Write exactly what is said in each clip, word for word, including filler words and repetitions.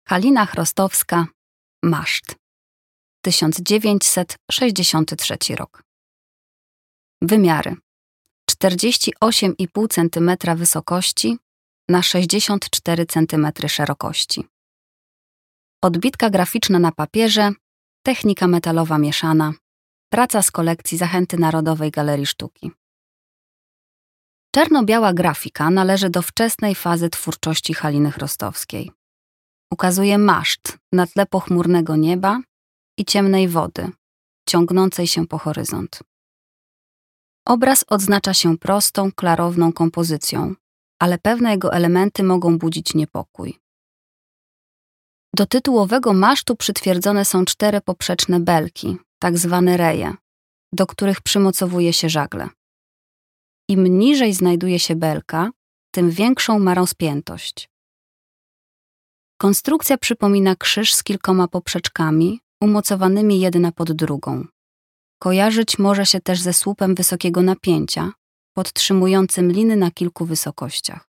Halina Chrostowska, maszt. tysiąc dziewięćset sześćdziesiąty trzeci rok. Wymiary: czterdzieści osiem i pół centymetra wysokości na sześćdziesiąt cztery centymetry szerokości. Odbitka graficzna na papierze, technika metalowa mieszana, praca z kolekcji Zachęty Narodowej Galerii Sztuki. Czarno-biała grafika należy do wczesnej fazy twórczości Haliny Chrostowskiej. Ukazuje maszt na tle pochmurnego nieba i ciemnej wody, ciągnącej się po horyzont. Obraz odznacza się prostą, klarowną kompozycją, ale pewne jego elementy mogą budzić niepokój. Do tytułowego masztu przytwierdzone są cztery poprzeczne belki, tak zwane reje, do których przymocowuje się żagle. Im niżej znajduje się belka, tym większą ma rozpiętość. Konstrukcja przypomina krzyż z kilkoma poprzeczkami, umocowanymi jedna pod drugą. Kojarzyć może się też ze słupem wysokiego napięcia, podtrzymującym liny na kilku wysokościach.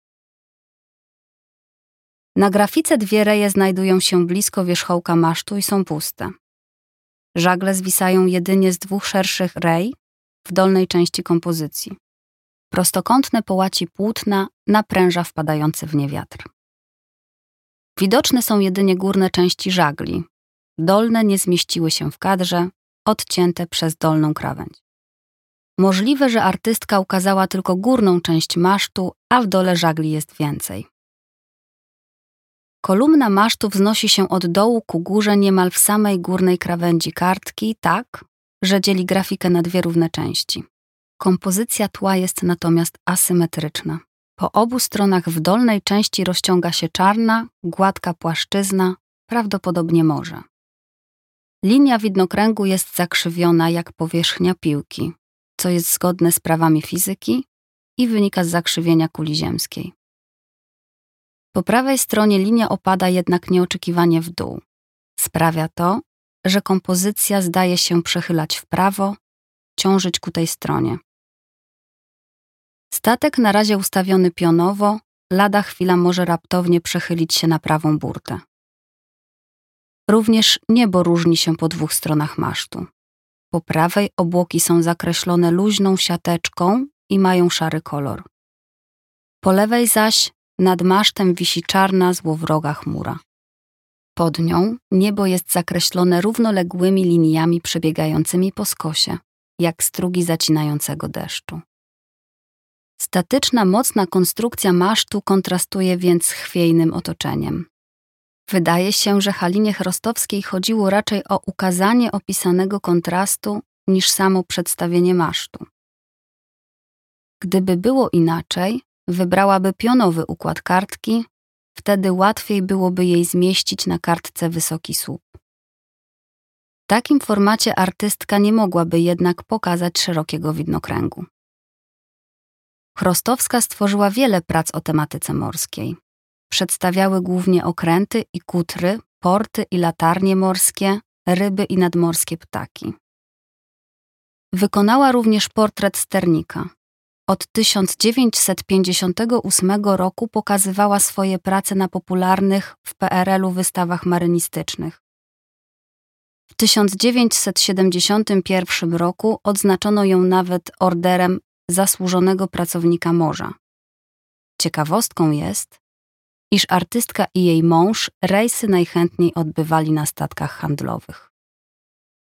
Na grafice dwie reje znajdują się blisko wierzchołka masztu i są puste. Żagle zwisają jedynie z dwóch szerszych rej w dolnej części kompozycji. Prostokątne połaci płótna napręża wpadający w nie wiatr. Widoczne są jedynie górne części żagli. Dolne nie zmieściły się w kadrze, odcięte przez dolną krawędź. Możliwe, że artystka ukazała tylko górną część masztu, a w dole żagli jest więcej. Kolumna masztu wznosi się od dołu ku górze niemal w samej górnej krawędzi kartki, tak, że dzieli grafikę na dwie równe części. Kompozycja tła jest natomiast asymetryczna. Po obu stronach w dolnej części rozciąga się czarna, gładka płaszczyzna, prawdopodobnie morze. Linia widnokręgu jest zakrzywiona jak powierzchnia piłki, co jest zgodne z prawami fizyki i wynika z zakrzywienia kuli ziemskiej. Po prawej stronie linia opada jednak nieoczekiwanie w dół. Sprawia to, że kompozycja zdaje się przechylać w prawo, ciążyć ku tej stronie. Statek na razie ustawiony pionowo, lada chwila może raptownie przechylić się na prawą burtę. Również niebo różni się po dwóch stronach masztu. Po prawej obłoki są zakreślone luźną siateczką i mają szary kolor. Po lewej zaś nad masztem wisi czarna, złowroga chmura. Pod nią niebo jest zakreślone równoległymi liniami przebiegającymi po skosie, jak strugi zacinającego deszczu. Statyczna, mocna konstrukcja masztu kontrastuje więc z chwiejnym otoczeniem. Wydaje się, że Halinie Chrostowskiej chodziło raczej o ukazanie opisanego kontrastu niż samo przedstawienie masztu. Gdyby było inaczej, wybrałaby pionowy układ kartki, wtedy łatwiej byłoby jej zmieścić na kartce wysoki słup. W takim formacie artystka nie mogłaby jednak pokazać szerokiego widnokręgu. Chrostowska stworzyła wiele prac o tematyce morskiej. Przedstawiały głównie okręty i kutry, porty i latarnie morskie, ryby i nadmorskie ptaki. Wykonała również portret sternika. Od tysiąc dziewięćset pięćdziesiątego ósmego roku pokazywała swoje prace na popularnych w P R L u wystawach marynistycznych. W tysiąc dziewięćset siedemdziesiątym pierwszym roku odznaczono ją nawet orderem Zasłużonego Pracownika Morza. Ciekawostką jest, iż artystka i jej mąż rejsy najchętniej odbywali na statkach handlowych.